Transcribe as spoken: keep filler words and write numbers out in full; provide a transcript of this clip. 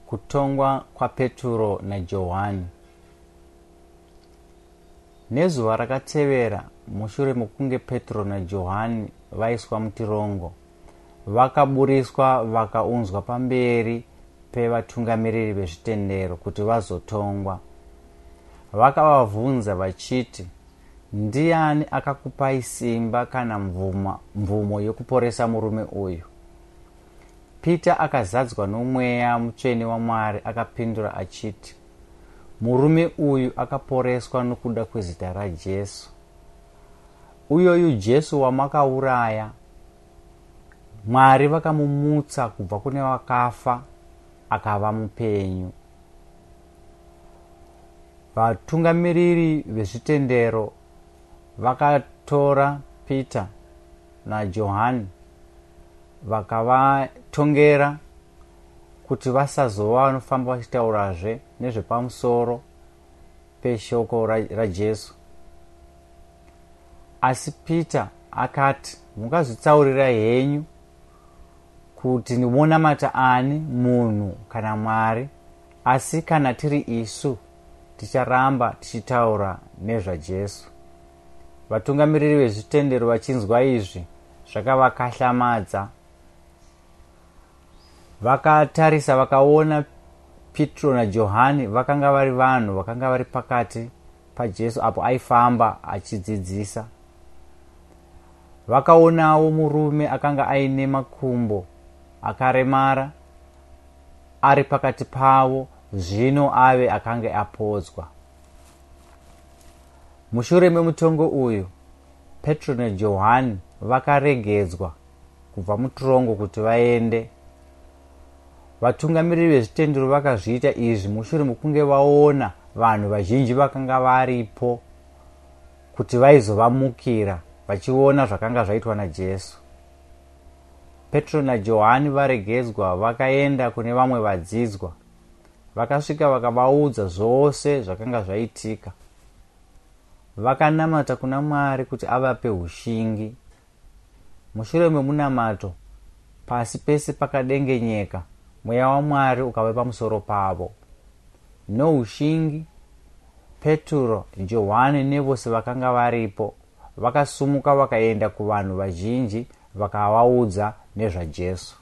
Kutongwa kwaPeturo naJohani. Nezuva rakatevera, mushure mokunge Petro naJohani vaiswa mutirongo, vakaburiswa vakaunzwa pamberi pevatungamiriri vezvitendero kuti vazotongwa. Vakavabvunza vachiti, ndiani akakupai simba kana mvuma, mvumo yokuporesa murume uyu? Pita akazadzwa nomweya mutsvene waMwari akapindura achiti, murume uyu akaporeswa nokuda kwezita raJesu. Uyoyu Jesu wamakauraya, Mwari vakamumutsa kubva kune vakafa akava mupenyu. Vatungamiriri vezvitendero vakatora Pita naJohani vakavatongera kuti vasazova vanofamba vachitaurazve nezvepamusoro peshoko raJesu. Asi Pita akati, mungazvitsaurira henyu kuti ndimonamata ani, munhu kana Mwari, asi kana tiri isu ticharamba tichitaura nezvaJesu. Vatungamiriri vezvitendero vachinzwa izvi zvakavakahlamedza. Vakatarisa vakaona Petro naJohani vakanga vari vanhu vakanga vari pakati paJesu apo aifamba achidzidzisa. Vakaonawo murume akanga aine makumbo akaremara ari pakati pavo, zvino ave akanga apodzwa. Mushure memutongo uyu, Petro naJohani vakaregedzwa kubva mutorongo kuti vaende. Vatungamiriri vezvitendero vakazviita izvi mushure mokunge vaona vanhu vazhinji vakanga varipo kuti vaizovamukira vachiona zvakanga zvaitwa naJesu. Petro naJohani varegedzwa vakaenda kune vamwe vadzidzwa. Vakasvika vakavaudza zvose zvakanga zvaitika. Vakanamata kuna Mwari kuti avape ushingi. Mushure memunamato, pasi pese pakadengenyeka, mweya waMwari ukava pamusoro pavo. Noushingi, Petro, Johani nevose vakanga varipo vakasumuka vakaenda kuvanhu vazhinji vakavaudza nezvaJesu.